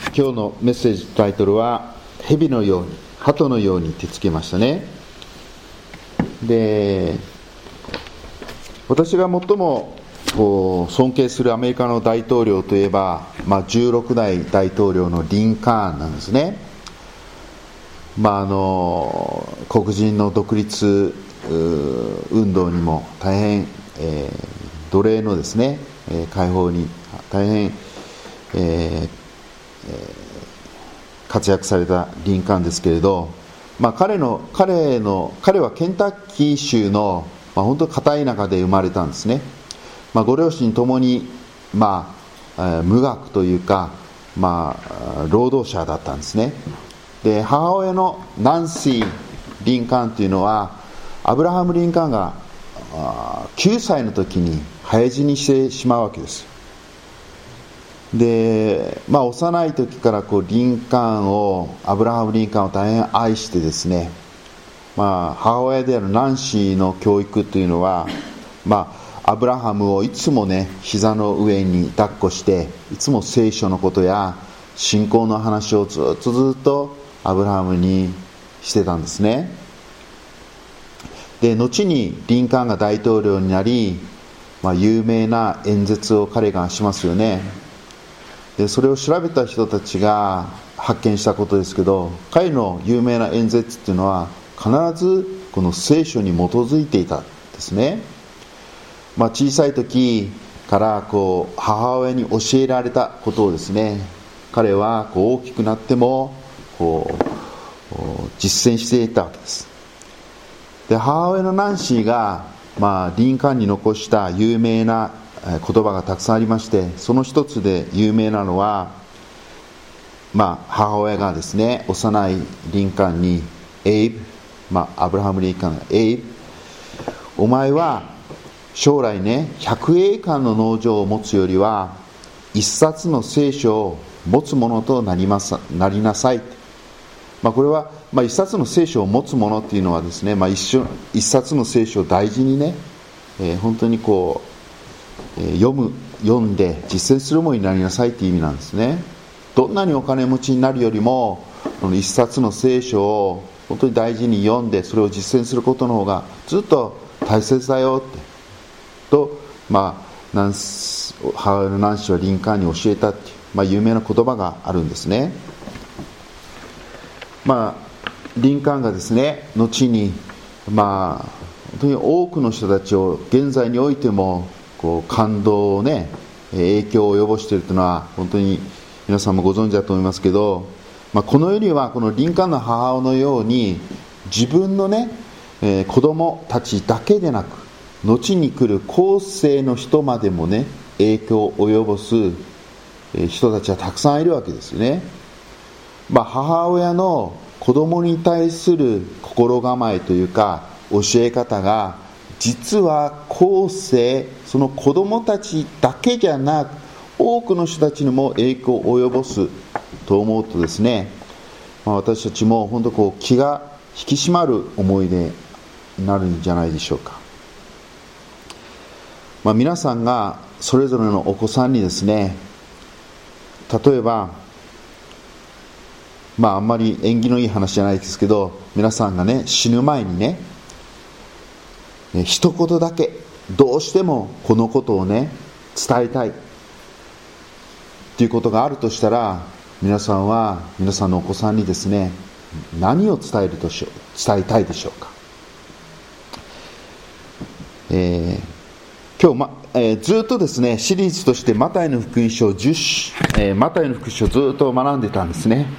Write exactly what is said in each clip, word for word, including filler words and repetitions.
今日のメッセージタイトルは蛇のように鳩のようにってつけましたね。で、私が最もこう尊敬するアメリカの大統領といえば、まあ、じゅうろくだい大統領のリンカーンなんですね。まあ、あの黒人の独立運動にも大変、えー、奴隷のですね、えー、解放に大変、えーえー、活躍されたリンカーンですけれど、まあ、彼の彼の彼はケンタッキー州の、まあ、本当に片田舎で生まれたんですね。まあ、ご両親ともに、まあ、えー、無学というか、まあ、労働者だったんですね。で、母親のナンシー・リンカーンというのはアブラハム・リンカーンがきゅうさいの時に早死にしてしまうわけです。で、まあ、幼い時からこうリンカーンをアブラハム・リンカーンを大変愛してですね、まあ、母親であるナンシーの教育というのは、まあ、アブラハムをいつもね膝の上に抱っこしていつも聖書のことや信仰の話をずっとずっとアブラハムにしてたんですね。で、後にリンカーンが大統領になり、まあ、有名な演説を彼がしますよね。で、それを調べた人たちが発見したことですけど、彼の有名な演説っていうのは必ずこの聖書に基づいていたんですね。まあ、小さい時からこう母親に教えられたことをですね、彼はこう大きくなってもこう実践していたわけです。で、母親のナンシーが、まあ、リンカーンに残した有名な言葉がたくさんありまして、その一つで有名なのは、まあ、母親がですね幼いリンカーンにエイブ、まあ、アブラハム・リンカーンがエイブ、お前は将来ねひゃくエーカーの農場を持つよりは一冊の聖書を持つものとなります、なりなさい。まあ、これは、まあ、一冊の聖書を持つものっていうのはですね、まあ、一緒一冊の聖書を大事にね、えー、本当にこう、えー、読む読んで実践するものになりなさいっていう意味なんですね。どんなにお金持ちになるよりもこの一冊の聖書を本当に大事に読んでそれを実践することの方がずっと大切だよってと、まあ、ナンス母親のナンシーはリンカーンに教えたっていう、まあ、有名な言葉があるんですね。まあ、リンカーンがですね後に、まあ、本当に多くの人たちを現在においてもこう感動をね影響を及ぼしているというのは本当に皆さんもご存知だと思いますけど、まあ、この世にはこのリンカーンの母親のように自分のね、えー、子供たちだけでなく後に来る後世の人までもね影響を及ぼす人たちはたくさんいるわけですよね。まあ、母親の子供に対する心構えというか教え方が実は後世その子供たちだけじゃなく多くの人たちにも影響を及ぼすと思うとですね、まあ、私たちも本当こう気が引き締まる思い出になるんじゃないでしょうか。まあ、皆さんがそれぞれのお子さんにですね、例えばまああんまり縁起のいい話じゃないですけど、皆さんがね死ぬ前にね一言だけどうしてもこのことをね伝えたいということがあるとしたら、皆さんは皆さんのお子さんにですね何を伝えるとしょう伝えたいでしょうか。えー、今日、まえー、ずっとですねシリーズとしてマタイの福音書じゅう、えー、マタイの福音書をずっと学んでたんですね。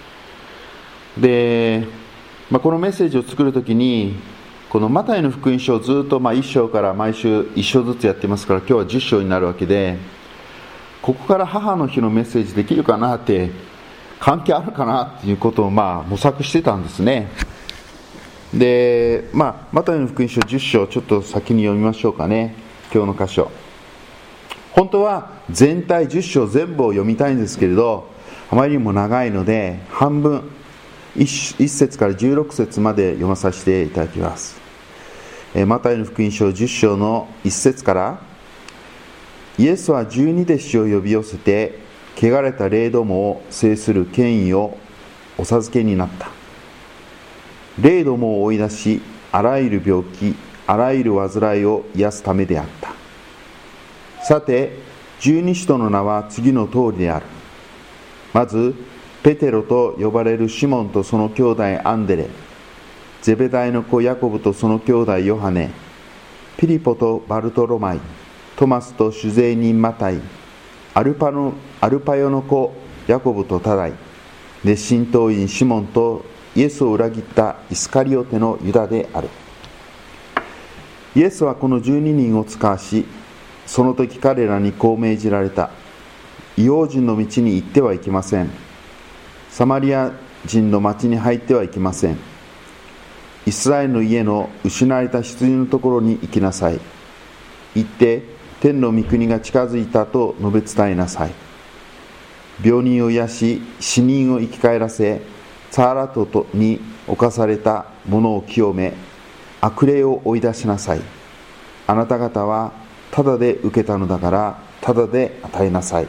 で、まあ、このメッセージを作るときにこのマタイの福音書をずっとまあいっ章から毎週いっ章ずつやってますから、今日はじゅっ章になるわけで、ここから母の日のメッセージできるかなって関係あるかなっていうことをまあ模索してたんですね。で、まあ、マタイの福音書じゅっ章ちょっと先に読みましょうかね。今日の箇所、本当は全体じゅっ章全部を読みたいんですけれど、あまりにも長いので半分いち節からじゅうろく節まで読まさせていただきます。マタイの福音書じゅっ章のいち節から、イエスは十二弟子を呼び寄せて汚れた霊どもを制する権威をお授けになった。霊どもを追い出し、あらゆる病気、あらゆる患いを癒すためであった。さて、十二使徒の名は次の通りである。まず、ペテロと呼ばれるシモンとその兄弟アンデレ、ゼベダイの子ヤコブとその兄弟ヨハネ、ピリポとバルトロマイ、トマスと酒税人マタイ、アルパのアルパヨの子ヤコブとタダイ、熱心党員シモンとイエスを裏切ったイスカリオテのユダである。イエスはこの十二人を使わし、その時彼らにこう命じられた。異邦人の道に行ってはいけません。サマリア人の町に入ってはいけません。イスラエルの家の失われた羊のところに行きなさい。行って天の御国が近づいたと述べ伝えなさい。病人を癒し、死人を生き返らせ、ツァーラトに侵された者を清め、悪霊を追い出しなさい。あなた方はただで受けたのだから、ただで与えなさい。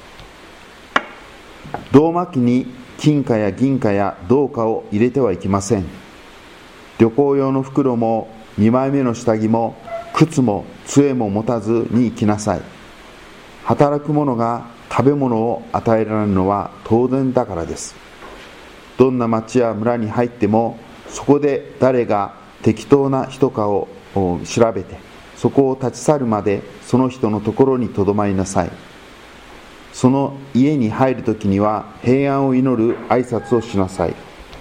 胴巻きに金貨や銀貨や銅貨を入れてはいけません。旅行用の袋も二枚目の下着も靴も杖も持たずに行きなさい。働く者が食べ物を与えられるのは当然だからです。どんな町や村に入っても、そこで誰が適当な人かを調べて、そこを立ち去るまでその人のところにとどまりなさい。その家に入るときには平安を祈る挨拶をしなさい。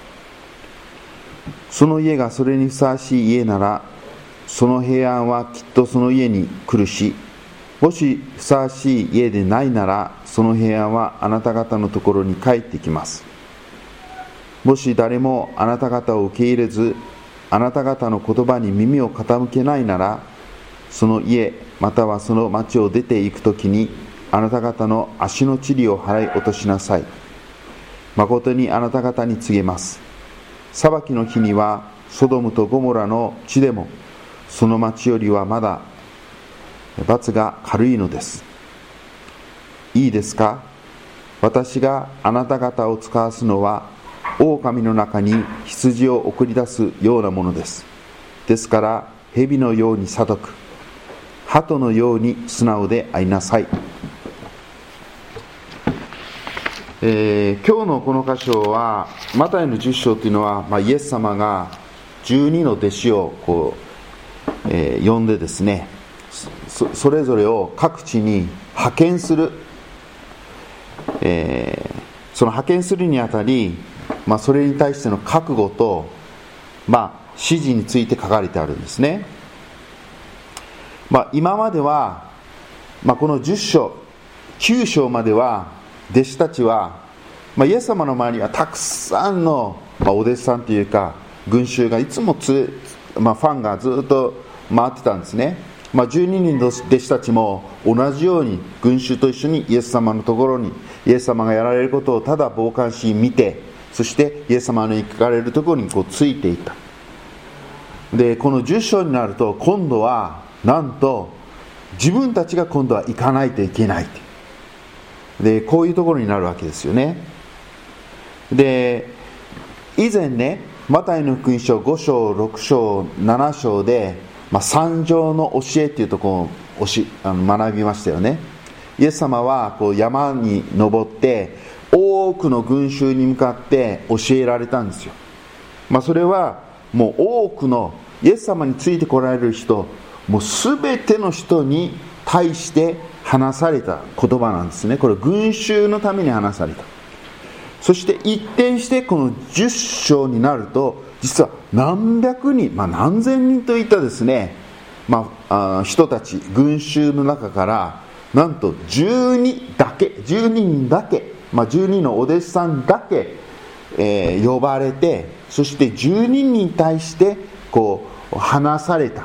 その家がそれにふさわしい家なら、その平安はきっとその家に来るし、もしふさわしい家でないなら、その平安はあなた方のところに帰ってきます。もし誰もあなた方を受け入れず、あなた方の言葉に耳を傾けないなら、その家またはその町を出て行くときに、あなた方の足の塵を払い落としなさい。誠にあなた方に告げます。裁きの日には、ソドムとゴモラの地でも、その町よりはまだ罰が軽いのです。いいですか？私があなた方を使わすのは、狼の中に羊を送り出すようなものです。ですから、蛇のように聡く、鳩のように素直でありなさい。えー、今日のこの箇所は、マタイのじゅっ章というのは、まあ、イエス様がじゅうにの弟子をこう、えー、呼んでですね、そ, それぞれを各地に派遣する、えー、その派遣するにあたり、まあ、それに対しての覚悟と、まあ、指示について書かれてあるんですね。まあ、今までは、まあ、このじゅっ章きゅう章までは弟子たちは、まあ、イエス様の周りにはたくさんの、まあ、お弟子さんというか群衆がいつもつ、まあ、ファンがずっと回ってたんですね。まあ、じゅうににんの弟子たちも同じように群衆と一緒にイエス様のところに、イエス様がやられることをただ傍観し見て、そしてイエス様の行かれるところにこうついていった。でこのじゅっ章になると、今度はなんと自分たちが今度は行かないといけないで、こういうところになるわけですよね。で以前ね、マタイの福音書ご章ろく章なな章で、まあ、三条の教えっていうところをしあの学びましたよね。イエス様はこう山に登って多くの群衆に向かって教えられたんですよ。まあ、それはもう多くのイエス様についてこられる人、もう全ての人に対して話された言葉なんですね。これ群衆のために話された。そして一転してこのじゅっ章になると、実は何百人、まあ、何千人といったですね、まあ、あ人たち群衆の中からなんとじゅうにだけじゅうにんだけ、まあ、じゅうにのお弟子さんだけ、えー、呼ばれて、そしてじゅうにんに対してこう話された。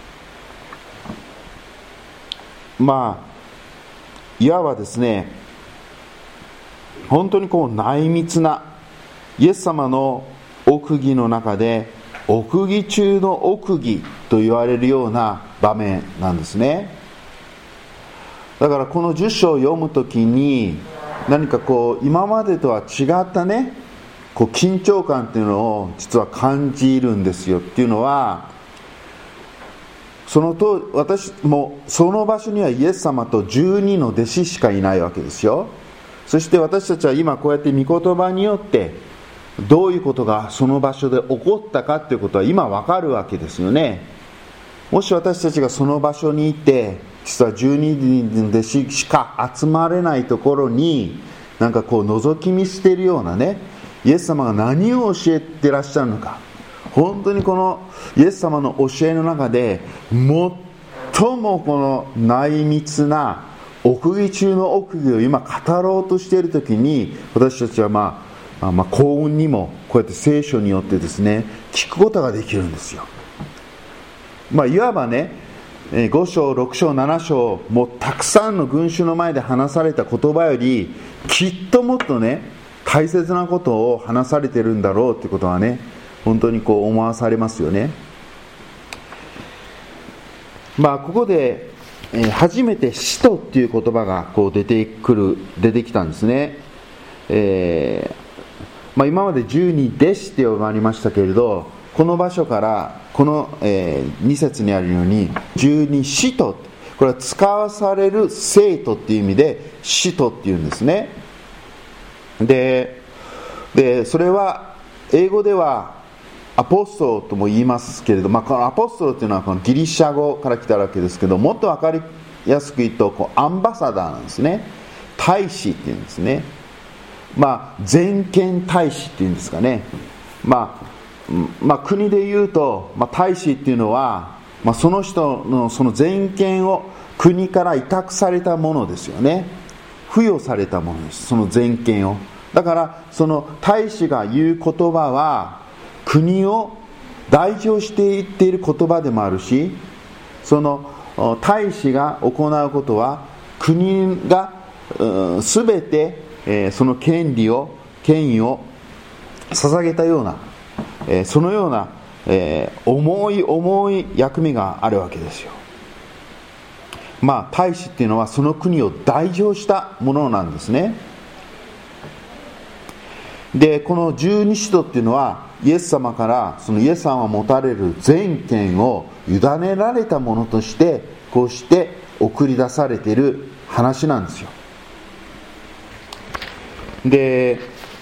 まあいわばですね、本当にこう内密なイエス様の奥義の中で奥義中の奥義と言われるような場面なんですね。だからこのじゅっ章を読むときに、 何かこう今までとは違ったね、こう緊張感っていうのを実は感じるんですよ。っていうのは、そのと私もその場所にはイエス様とじゅうにの弟子しかいないわけですよ。そして私たちは今こうやって御言葉によってどういうことがその場所で起こったかということは今わかるわけですよね。もし私たちがその場所にいて、実はじゅうににんの弟子しか集まれないところになんかこう覗き見しているようなね、イエス様が何を教えてらっしゃるのか、本当にこのイエス様の教えの中で最もこの内密な奥義中の奥義を今語ろうとしているときに、私たちはまあ、まあ、幸運にもこうやって聖書によってですね聞くことができるんですよ。まあいわばね、ご章ろく章なな章もうたくさんの群衆の前で話された言葉よりきっともっとね大切なことを話されているんだろうということはね、本当にこう思わされますよね。まあここで、えー、初めて使徒っていう言葉がこう出てくる出てきたんですね。えーまあ、今まで十二弟子って呼ばれましたけれど、この場所からこの、えー、に節にあるように十二使徒、これは使わされる生徒っていう意味で使徒っていうんですね。で、でそれは英語ではアポストロとも言いますけれど、まあ、このアポストロというのはこのギリシャ語から来たわけですけど、もっと分かりやすく言うとこうアンバサダーなんですね。大使っていうんですね。まあ全権大使っていうんですかね。まあまあ、国でいうと、まあ、大使っていうのは、まあ、その人のその全権を国から委託されたものですよね。付与されたものです、その全権を。だからその大使が言う言葉は国を代表して言っている言葉でもあるし、その大使が行うことは国がすべて、えー、その権利を権威を捧げたような、えー、そのような、えー、重い重い役目があるわけですよ。まあ大使っていうのはその国を代表したものなんですね。でこの十二使徒っていうのはイエス様からそのイエス様が持たれる全権を委ねられたものとしてこうして送り出されている話なんですよ。で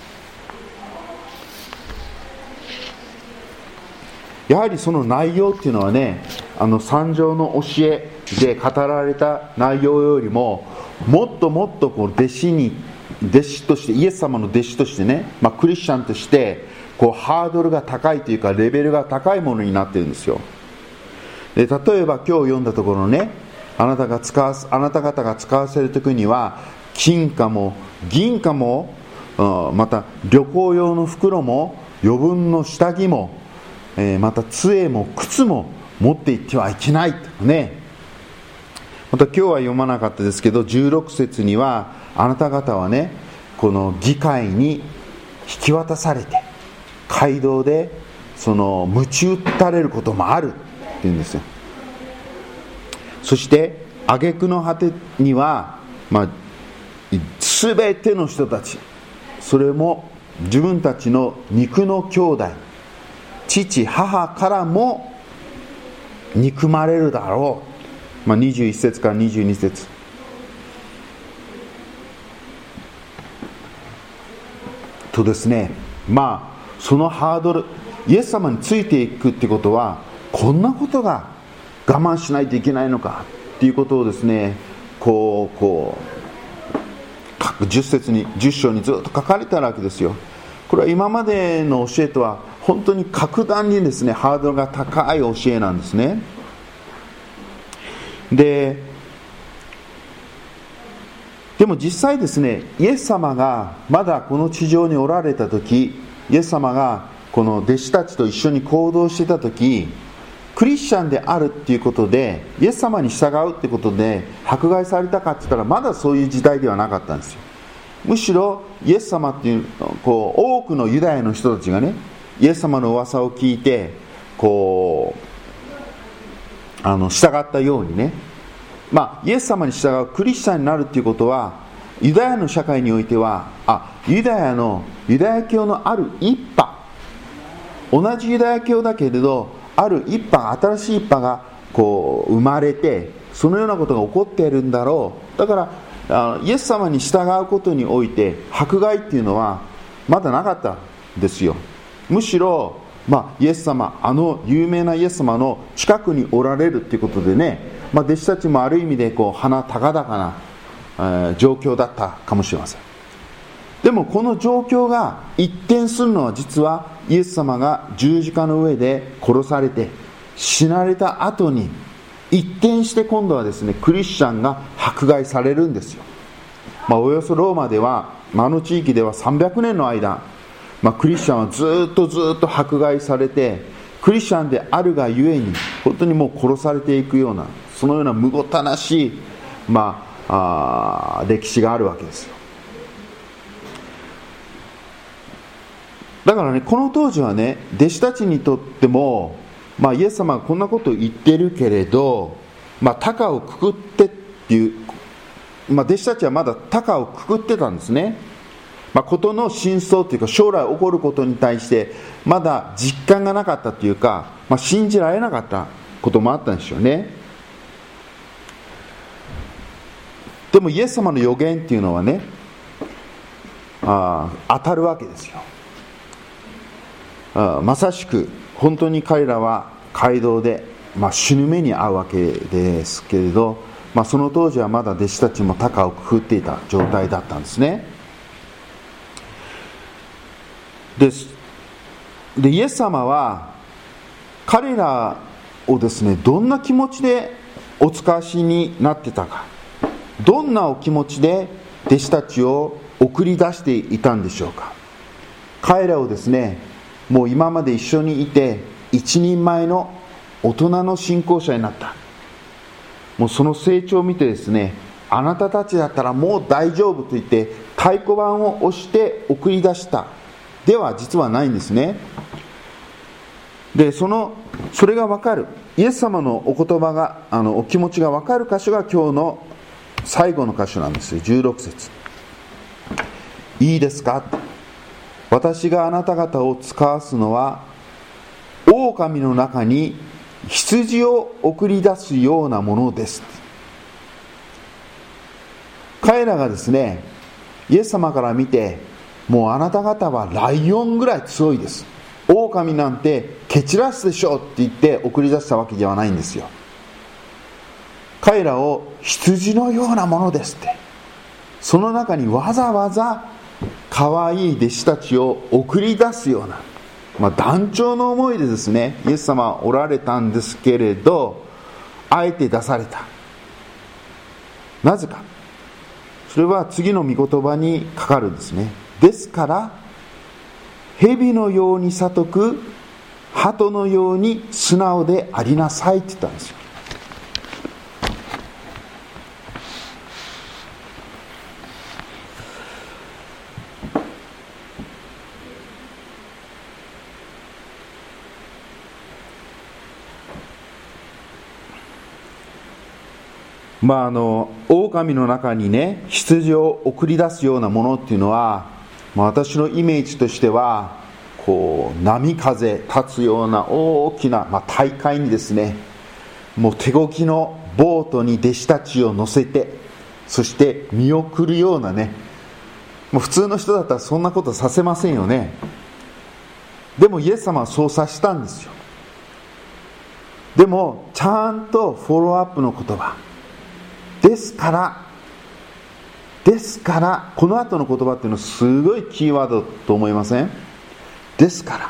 やはりその内容っていうのはね、あの三条の教えで語られた内容よりももっともっとこう弟子に弟子としてイエス様の弟子としてね、まあ、クリスチャンとしてこうハードルが高いというかレベルが高いものになっているんですよ。で例えば今日読んだところのね、あなたが使わあなた方が使わせるときには金貨も銀貨も、また旅行用の袋も余分の下着も、えー、また杖も靴も持って行ってはいけないとね。また今日は読まなかったですけどじゅうろく節にはあなた方はねこの議会に引き渡されて街道でその鞭打たれることもあるって言うんですよ。そして挙句の果てには、まあ、全ての人たち、それも自分たちの肉の兄弟父母からも憎まれるだろう、まあ、にじゅういち節からにじゅうに節とですね。まあそのハードル、イエス様についていくってことはこんなことが我慢しないといけないのかっていうことをですね、こうこうじゅっ節にじゅっ章にずっと書かれてあるわけですよ。これは今までの教えとは本当に格段にですねハードルが高い教えなんですね。ででも実際ですね、イエス様がまだこの地上におられた時、イエス様がこの弟子たちと一緒に行動していた時、クリスチャンであるっていうことでイエス様に従うってことで迫害されたかって言ったらまだそういう時代ではなかったんですよ。むしろイエス様っていう、こう多くのユダヤの人たちがねイエス様の噂を聞いてこうあの従ったようにね、まあイエス様に従うクリスチャンになるっていうことはユダヤの社会においては、あ、ユダヤのユダヤ教のある一派、同じユダヤ教だけれど、ある一派、新しい一派がこう生まれて、そのようなことが起こっているんだろう。だからあイエス様に従うことにおいて迫害っていうのはまだなかったんですよ。むしろ、まあ、イエス様、あの有名なイエス様の近くにおられるということでね、まあ、弟子たちもある意味でこう鼻高々な、えー、状況だったかもしれません。でもこの状況が一転するのは、実はイエス様が十字架の上で殺されて死なれた後に一転して、今度はですね、クリスチャンが迫害されるんですよ。まあ、およそローマでは、あの地域ではさんびゃくねんの間、まあ、クリスチャンはずっとずっと迫害されて、クリスチャンであるがゆえに本当にもう殺されていくような、そのようなむごたらしい、まあ、あ歴史があるわけですよ。だからね、この当時はね、弟子たちにとっても、まあ、イエス様はこんなことを言ってるけれど、まあ、高をくくってっていう、まあ、弟子たちはまだ高をくくってたんですね。まあ、ことの真相というか、将来起こることに対してまだ実感がなかったというか、まあ、信じられなかったこともあったんでしょうね。でもイエス様の予言っていうのはね、あ当たるわけですよ。あまさしく本当に彼らは街道で、まあ、死ぬ目に遭うわけですけれど、まあ、その当時はまだ弟子たちも高をくくっていた状態だったんですね。で, でイエス様は彼らをですね、どんな気持ちでお使わしになってたか、どんなお気持ちで弟子たちを送り出していたんでしょうか。彼らをですね、もう今まで一緒にいて一人前の大人の信仰者になった、もうその成長を見てですね、あなたたちだったらもう大丈夫と言って太鼓判を押して送り出したでは実はないんですね。で、そのそれが分かる、イエス様のお言葉が、あのお気持ちが分かる箇所が今日の最後の箇所なんですよ。じゅうろく節、いいですか、私があなた方を使わすのは狼の中に羊を送り出すようなものです。彼らがですね、イエス様から見て、もうあなた方はライオンぐらい強いです、狼なんて蹴散らすでしょうって言って送り出したわけではないんですよ。彼らを羊のようなものですって、その中にわざわざ可愛い弟子たちを送り出すような、まあ、断腸の思いでですね、イエス様はおられたんですけれど、あえて出された。なぜか、それは次の御言葉にかかるんですね。ですから蛇のように聡く、鳩のように素直でありなさいって言ったんですよ。まあ、あの狼の中にね、羊を送り出すようなものっていうのは、まあ、私のイメージとしてはこう波風立つような大きな、まあ、大海にですね、もう手漕ぎのボートに弟子たちを乗せて、そして見送るようなね、もう普通の人だったらそんなことさせませんよね。でもイエス様はそうさせたんですよ。でもちゃんとフォローアップの言葉ですからですからこの後の言葉っていうのはすごいキーワードと思いません？ですから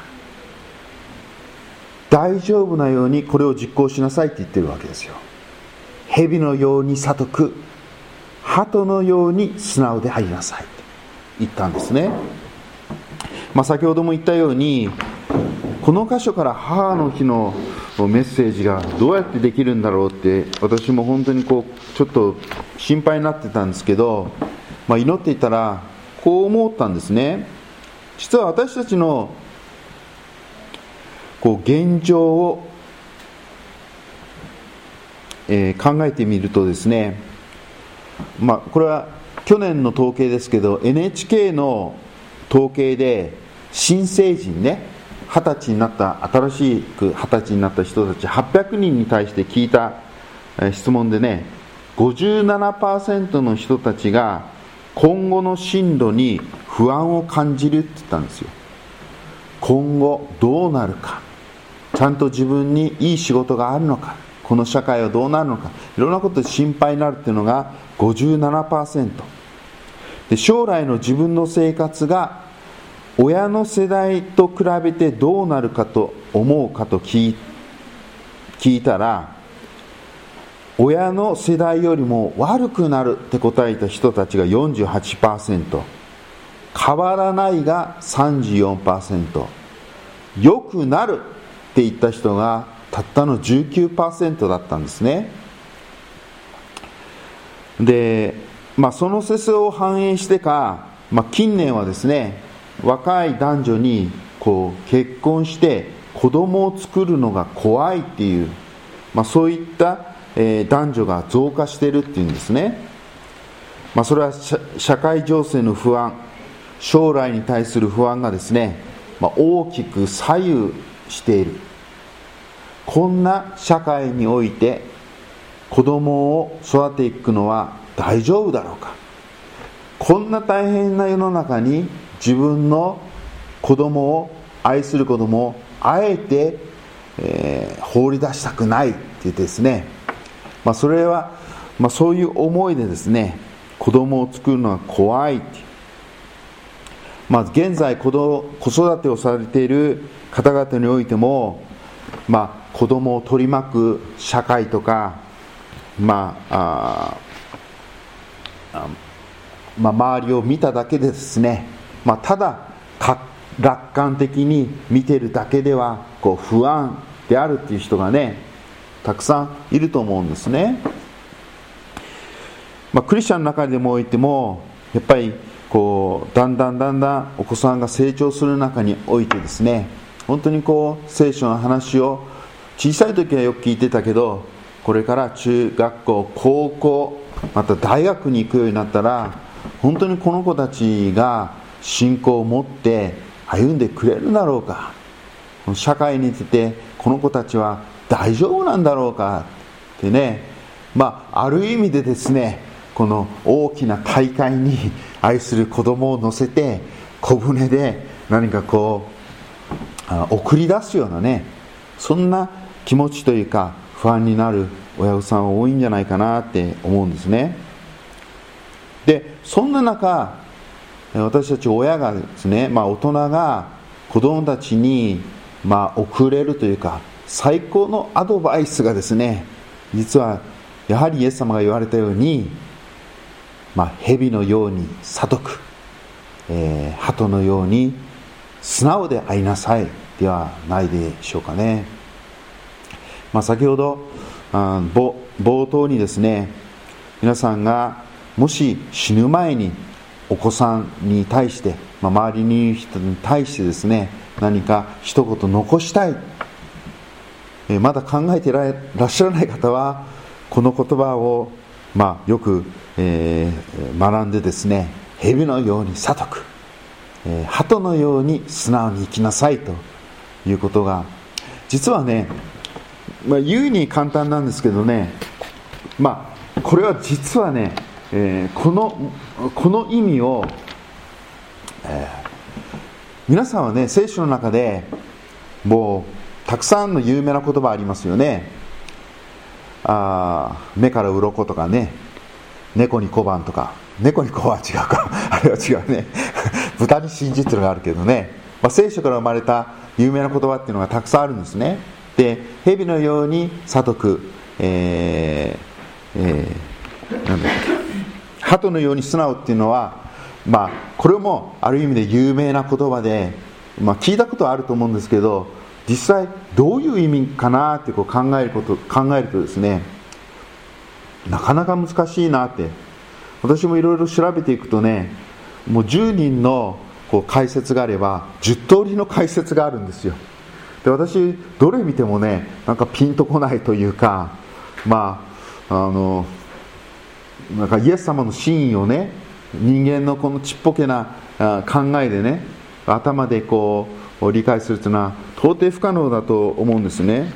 大丈夫なようにこれを実行しなさいって言ってるわけですよ。蛇のように聡く、鳩のように素直でありなさいって言ったんですね。まあ、先ほども言ったように、この箇所から母の日のメッセージがどうやってできるんだろうって私も本当にこうちょっと心配になってたんですけど、まあ、祈っていたらこう思ったんですね。実は私たちのこう現状を、えー、考えてみるとですね、まあ、これは去年の統計ですけど エヌエイチケー の統計で新成人ね、はたちになった新しくはたちになった人たちはっぴゃくにんに対して聞いた質問でね、ごじゅうななパーセント の人たちが今後の進路に不安を感じるって言ったんですよ。今後どうなるか、ちゃんと自分にいい仕事があるのか、この社会はどうなるのか、いろんなことで心配になるっていうのが ごじゅうななパーセント で、将来の自分の生活が親の世代と比べてどうなるかと思うかと聞い、聞いたら、親の世代よりも悪くなるって答えた人たちが よんじゅうはちパーセント、 変わらないが さんじゅうよんパーセント、 良くなるって言った人がたったの じゅうきゅうパーセント だったんですね。で、まあ、その世相を反映してか、まあ、近年はですね、若い男女にこう結婚して子供を作るのが怖いっていう、まあ、そういった、えー、男女が増加しているっていうんですね。まあ、それは社会情勢の不安、将来に対する不安がですね、まあ、大きく左右している。こんな社会において子供を育てていくのは大丈夫だろうか。こんな大変な世の中に自分の子供を、愛する子供をあえて、えー、放り出したくないって言ってですね、まあ、それは、まあ、そういう思いでですね、子供を作るのは怖いって、まあ、現在子供子育てをされている方々においても、まあ、子供を取り巻く社会とか、まあああまあ、周りを見ただけでですね、まあ、ただ楽観的に見てるだけではこう不安であるっていう人がね、たくさんいると思うんですね。まあ、クリスチャンの中でもおいてもやっぱりこうだんだんだんだんお子さんが成長する中においてですね、本当にこう聖書の話を小さい時はよく聞いてたけど、これから中学校、高校、また大学に行くようになったら、本当にこの子たちが信仰を持って歩んでくれるだろうか、社会に出てこの子たちは大丈夫なんだろうかってね、まあ、ある意味でですね、この大きな大会に愛する子供を乗せて小舟で何かこう送り出すようなね、そんな気持ちというか不安になる親御さんは多いんじゃないかなって思うんですね。で、そんな中、私たち親がですね、まあ、大人が子供たちにまあ送れるというか最高のアドバイスがですね、実はやはりイエス様が言われたように、まあ、蛇のように聡く、えー、鳩のように素直でありなさいではないでしょうかね。まあ、先ほどあ冒頭にですね、皆さんがもし死ぬ前にお子さんに対して、まあ、周りにいる人に対してですね、何か一言残したい、えー、まだ考えていらっしゃらない方はこの言葉を、まあ、よく、えー、学んでですね、蛇のように聡く、えー、鳩のように素直に生きなさいということが、実はね、まあ、言うに簡単なんですけどね、まあ、これは実はね、えー、このこの意味を、えー、皆さんはね、聖書の中でもうたくさんの有名な言葉ありますよね。あ、目から鱗とかね、猫に小判とか、猫に小判は違うかあれは違うね豚に真実っていうのがあるけどね、まあ、聖書から生まれた有名な言葉っていうのがたくさんあるんですね。で、蛇のように聡く、えーえー、なんだっけ、鳩のように素直っていうのは、まあ、これもある意味で有名な言葉で、まあ、聞いたことはあると思うんですけど、実際どういう意味かなってこう考えること考えるとですね、なかなか難しいなって、私もいろいろ調べていくとね、もうじゅうにんのこう解説があればじゅっとおりの解説があるんですよ。で、私どれ見てもね、なんかピンとこないというか、まああのなんかイエス様の真意をね、 人間のこのちっぽけな考えでね、頭でこう理解するというのは到底不可能だと思うんですね。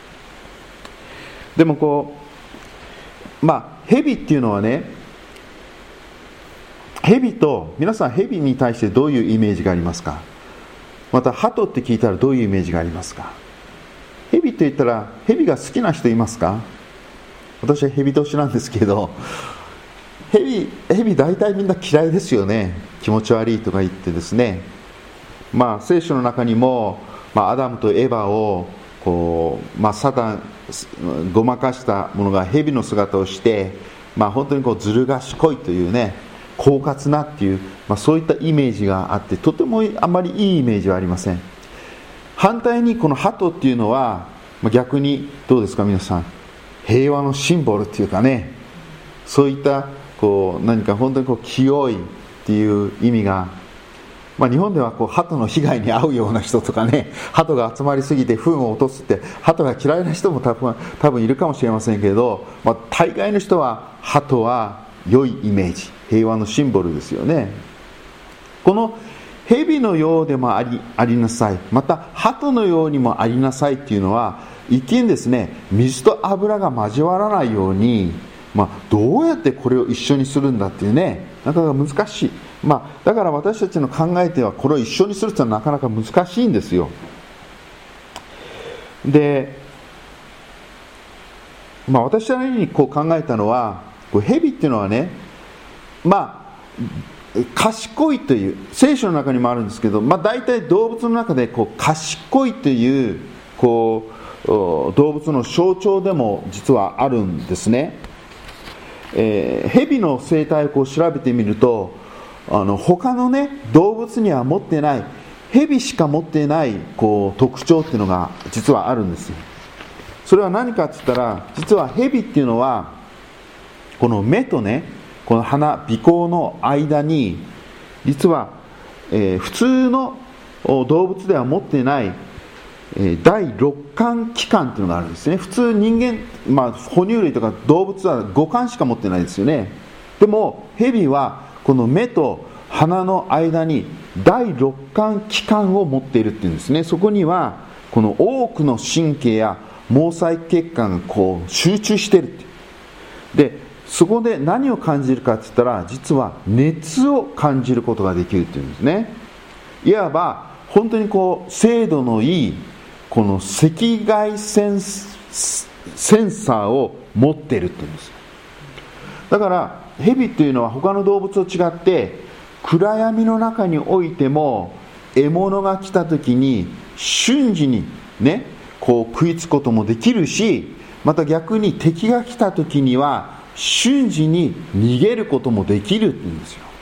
でもこうまあ蛇っていうのはね、蛇と皆さん蛇に対してどういうイメージがありますか？また鳩って聞いたらどういうイメージがありますか？蛇って言ったら蛇が好きな人いますか？私は蛇年なんですけど、蛇蛇大体みんな嫌いですよね。気持ち悪いとか言ってですね、まあ聖書の中にも、まあ、アダムとエバをこう、まあ、サタンごまかしたものが蛇の姿をして、まあ、本当にこうずる賢いというね、狡猾なっていう、まあ、そういったイメージがあって、とてもあまりいいイメージはありません。反対にこの鳩っていうのは、まあ、逆にどうですか皆さん、平和のシンボルっていうかね、そういったこう何か本当にこう清いっていう意味が、まあ、日本ではこう鳩の被害に遭うような人とかね、鳩が集まりすぎて糞を落とすって鳩が嫌いな人も多分、多分いるかもしれませんけれど、まあ、大概の人は鳩は良いイメージ、平和のシンボルですよね。この蛇のようでもあり、ありなさい、また鳩のようにもありなさいっていうのは、一見ですね、水と油が交わらないように、まあ、どうやってこれを一緒にするんだっていうね、なかなか難しい。まあ、だから私たちの考えてはこれを一緒にするっていうのはなかなか難しいんですよ。で、まあ、私なりにこう考えたのは、こう蛇っていうのはね、まあ賢いという聖書の中にもあるんですけど、まあ、大体動物の中でこう賢いという、こう動物の象徴でも実はあるんですね。えー、蛇の生態をこう調べてみると、あの他のね動物には持ってない、蛇しか持っていないこう特徴っていうのが実はあるんですよ。それは何かって言ったら、実は蛇っていうのはこの目とね、この鼻、鼻孔の間に実は、えー、普通の動物では持っていない、えー、第六感器官っていうのがあるんですね。普通人間、まあ、哺乳類とか動物は五感しか持ってないですよね。でも蛇はこの目と鼻の間に第六感器官を持っているっていうんですね。そこにはこの多くの神経や毛細血管がこう集中しているっていう。でそこで何を感じるかって言ったら、実は熱を感じることができるっていうんですね。いわば本当にこう精度のいいこの赤外線センサーを持っているっていうんです。だから蛇っていうのは他の動物と違って、暗闇の中においても獲物が来た時に瞬時にねこう食いつくこともできるし、また逆に敵が来た時には瞬時に逃げることもできるって言うんですよ。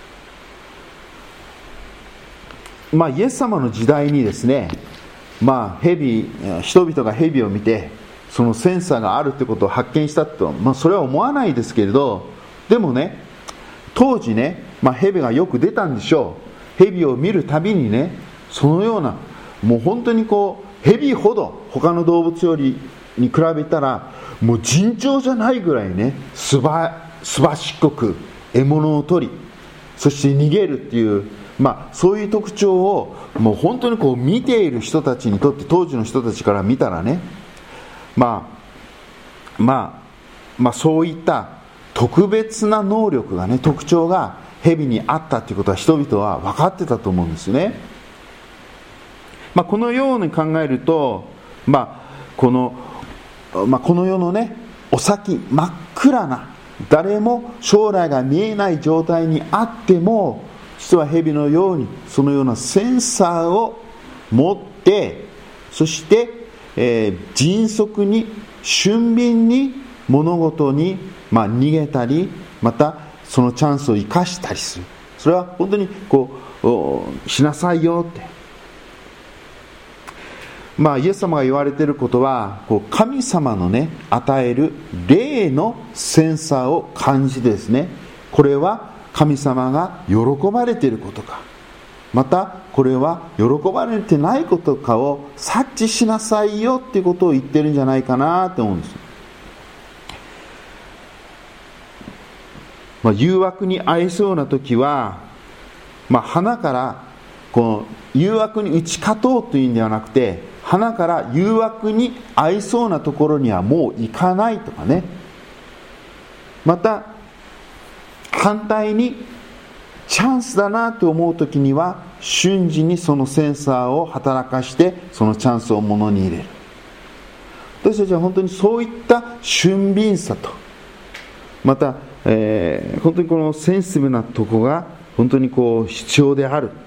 まあイエス様の時代にですね、まあ蛇、人々が蛇を見てそのセンサーがあるってことを発見したと、まあそれは思わないですけれど、でもね当時ね、まあ蛇がよく出たんでしょう。蛇を見るたびにね、そのようなもう本当にこう蛇ほど他の動物よりに比べたらもう尋常じゃないぐらいね、すばすばしっこく獲物を取り、そして逃げるっていう、まあそういう特徴をもう本当にこう見ている人たちにとって、当時の人たちから見たらね、まあまあまあそういった特別な能力がね、特徴が蛇にあったということは人々は分かってたと思うんですね。まあこのように考えると、まあこのまあ、この世のねお先真っ暗な、誰も将来が見えない状態にあっても、実は蛇のようにそのようなセンサーを持って、そして、えー、迅速に俊敏に物事に、まあ、逃げたり、またそのチャンスを生かしたりする。それは本当にこうしなさいよって、まあ、イエス様が言われていることは、こう神様のね与える霊のセンサーを感じてですね、これは神様が喜ばれていることか、またこれは喜ばれてないことかを察知しなさいよっていうことを言ってるんじゃないかなと思うんです。 まあ、誘惑に合いそうな時は、まあ、鼻からこの誘惑に打ち勝とうというんではなくて、鼻から誘惑に合いそうなところにはもう行かないとかね。また反対にチャンスだなと思う時には瞬時にそのセンサーを働かしてそのチャンスをものに入れる。私たちは本当にそういった俊敏さと、また、えー、本当にこのセンシティブなとこが本当にこう必要である。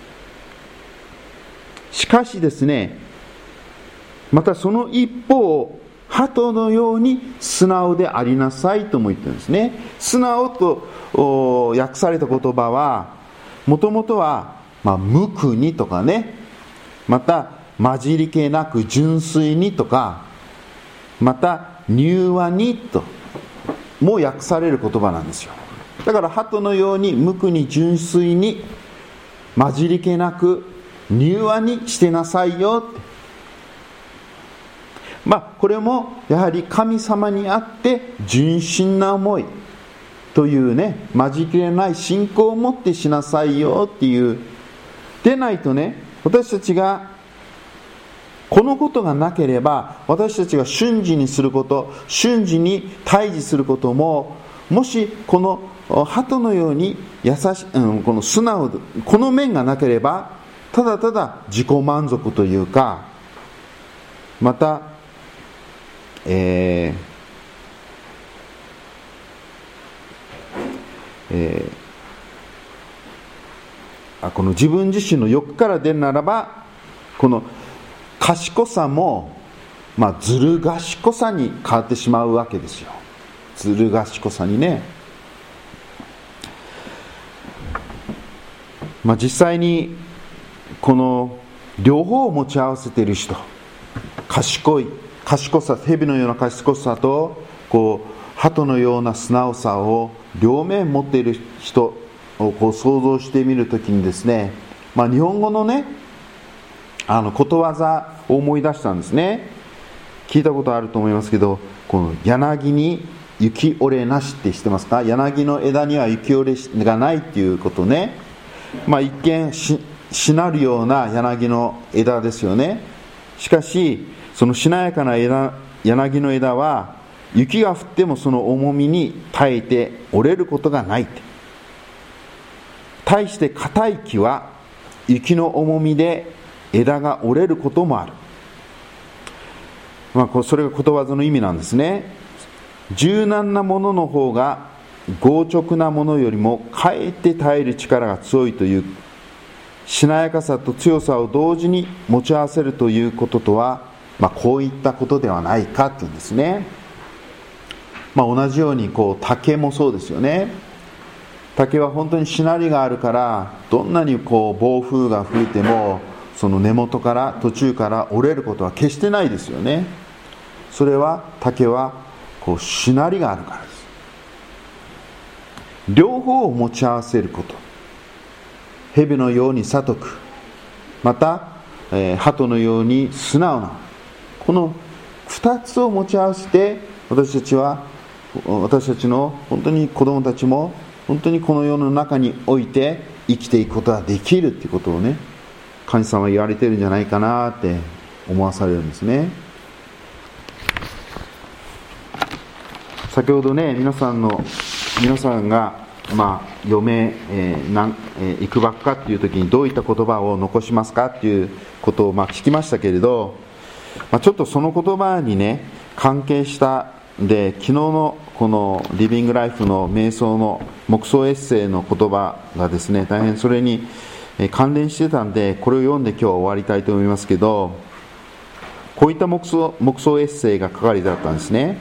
しかしですね、またその一方、鳩のように素直でありなさいとも言ってるんですね。素直と訳された言葉は、もともとは、まあ、無垢にとかね、また混じり気なく純粋にとか、また柔和にとも訳される言葉なんですよ。だから鳩のように無垢に純粋に混じり気なく柔和にしてなさいよって。まあこれもやはり神様にあって純真な思いというね、混じり気ない信仰を持ってしなさいよっていう。でないとね、私たちがこのことがなければ、私たちが瞬時にすること、瞬時に対峙することも、もしこの鳩のように優し、うん、この素直、この面がなければ、ただただ自己満足というか、また、えーえー、あこの自分自身の欲から出るならば、この賢さも、まあ、ずる賢さに変わってしまうわけですよ。ずる賢さにね。まあ、実際にこの両方を持ち合わせている人、賢い賢さ、蛇のような賢さとこう鳩のような素直さを両面持っている人をこう想像してみるときにですね、まあ、日本語のね、あのことわざを思い出したんですね。聞いたことあると思いますけど、この柳に雪折れなしって知ってますか？柳の枝には雪折れがないっていうことね。まあ一見ししなるような柳の枝ですよね。しかしそのしなやかな枝、柳の枝は雪が降ってもその重みに耐えて折れることがないって。対して硬い木は雪の重みで枝が折れることもある。まあ、それがことわざの意味なんですね。柔軟なものの方が強直なものよりもかえって耐える力が強いという、しなやかさと強さを同時に持ち合わせるということとは、まあ、こういったことではないかっていうんですね。まあ、同じようにこう竹もそうですよね。竹は本当にしなりがあるから、どんなにこう暴風が吹いてもその根元から途中から折れることは決してないですよね。それは竹はこうしなりがあるからです。両方を持ち合わせること、蛇のように聡く、また、えー、鳩のように素直な、この二つを持ち合わせて、私たちは私たちの本当に子供たちも本当にこの世の中において生きていくことができるということをね、神様は言われているんじゃないかなって思わされるんですね。先ほどね、皆さんの皆さんがまあ余命、えーなんえー、いくばくかっていう時にどういった言葉を残しますかっていうことをまあ聞きましたけれど、まあ、ちょっとその言葉にね関係したで、昨日のこのリビングライフの瞑想の黙想エッセイの言葉がですね、大変それに関連してたんで、これを読んで今日は終わりたいと思いますけど、こういった黙想、黙想エッセイが書かれてあったんですね。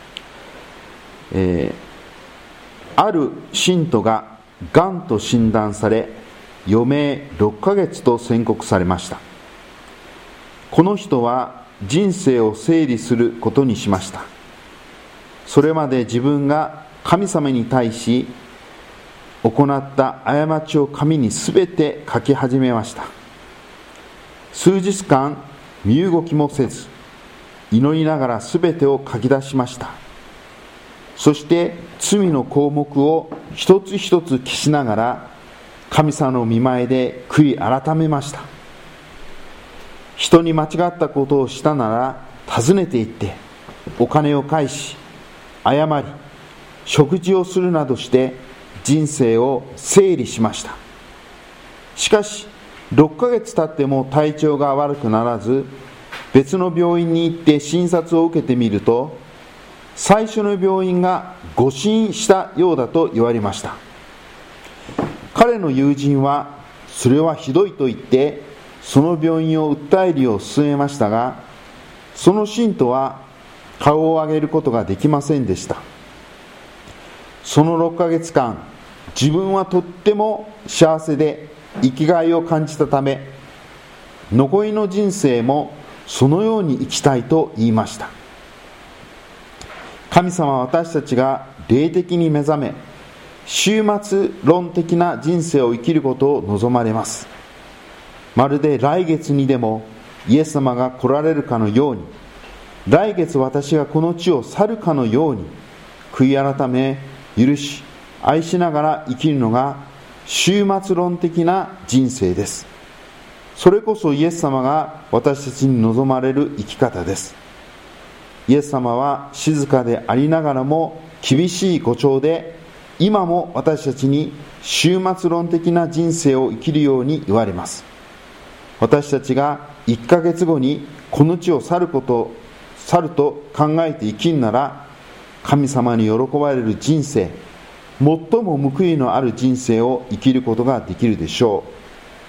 えー、ある信徒ががんと診断され、余命ろっかげつと宣告されました。この人は人生を整理することにしました。それまで自分が神様に対し行った過ちを紙にすべて書き始めました。数日間身動きもせず、祈りながらすべてを書き出しました。そして罪の項目を一つ一つ消しながら神様の御前で悔い改めました。人に間違ったことをしたなら尋ねていってお金を返し、謝り、食事をするなどして人生を整理しました。しかしろっかげつ経っても体調が悪くならず、別の病院に行って診察を受けてみると、最初の病院が誤診したようだと言われました。彼の友人はそれはひどいと言ってその病院を訴えるよう勧めましたが、その信徒は顔を上げることができませんでした。そのろっかげつかん、自分はとっても幸せで生きがいを感じたため、残りの人生もそのように生きたいと言いました。神様は私たちが霊的に目覚め、終末論的な人生を生きることを望まれます。まるで来月にでもイエス様が来られるかのように、来月私がこの地を去るかのように、悔い改め、許し、愛しながら生きるのが終末論的な人生です。それこそイエス様が私たちに望まれる生き方です。イエス様は静かでありながらも厳しい語調で、今も私たちに終末論的な人生を生きるように言われます。私たちがいっかげつごにこの地を去ること去ると考えて生きるなら、神様に喜ばれる人生、最も報いのある人生を生きることができるでしょう。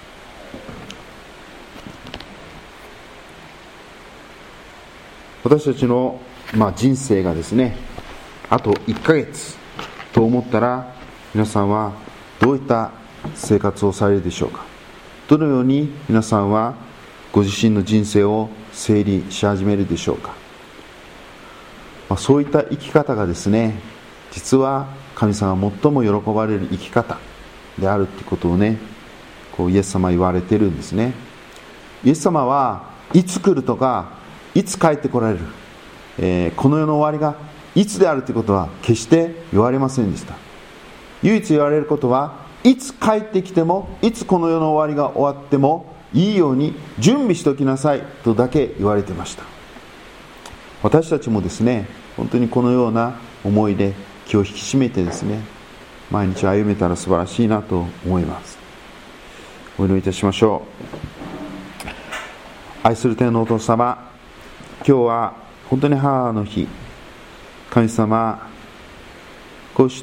私たちの、まあ、人生がですね、あといっかげつと思ったら、皆さんはどういった生活をされるでしょうか。どのように皆さんはご自身の人生を整理し始めるでしょうか。まあ、そういった生き方がですね、実は神様が最も喜ばれる生き方であるということをね、こうイエス様は言われているんですね。イエス様はいつ来るとかいつ帰ってこられる、えー、この世の終わりがいつであるということは決して言われませんでした。唯一言われることは、いつ帰ってきても、いつこの世の終わりが終わってもいいように準備しておきなさいとだけ言われていました。私たちもですね、本当にこのような思いで気を引き締めてですね、毎日歩めたら素晴らしいなと思います。お祈りいたしましょう。愛する天のお父様、今日は本当に母の日、神様、こうして、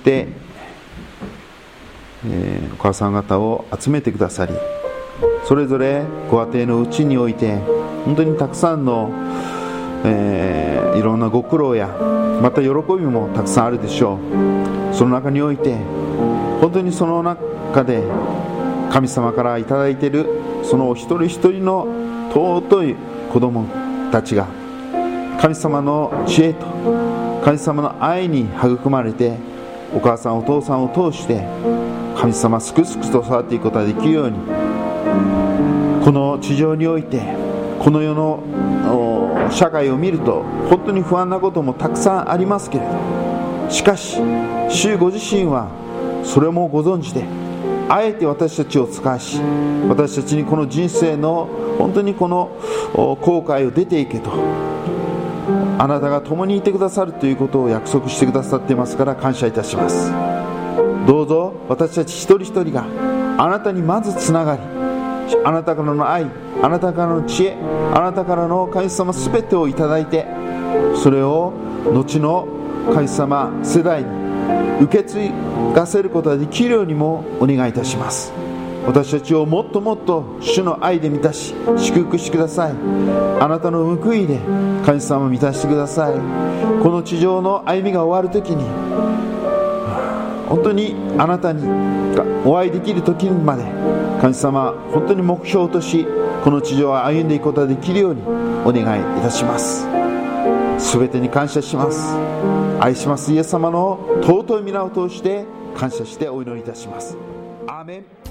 えー、お母さん方を集めてくださり、それぞれご家庭のうちにおいて本当にたくさんの、えー、いろんなご苦労やまた喜びもたくさんあるでしょう。その中において本当にその中で神様からいただいているそのお一人一人の尊い子供たちが神様の知恵と神様の愛に育まれて、お母さんお父さんを通して神様すくすくと育っていくことができるように、この地上においてこの世の社会を見ると本当に不安なこともたくさんありますけれど、しかし主ご自身はそれもご存知で、あえて私たちを使わし、私たちにこの人生の本当にこの後悔を出ていけと、あなたが共にいてくださるということを約束してくださっていますから感謝いたします。どうぞ私たち一人一人があなたにまずつながり、あなたからの愛、あなたからの知恵、あなたからの神様すべてをいただいて、それを後の神様世代に受け継がせることができるようにもお願いいたします。私たちをもっともっと主の愛で満たし祝福してください。あなたの報いで神様を満たしてください。この地上の歩みが終わるときに本当にあなたにお会いできるときまで神様本当に目標とし、この地上を歩んでいくことができるようにお願いいたします。すべてに感謝します。愛しますイエス様の尊い皆を通して感謝してお祈りいたします。アーメン。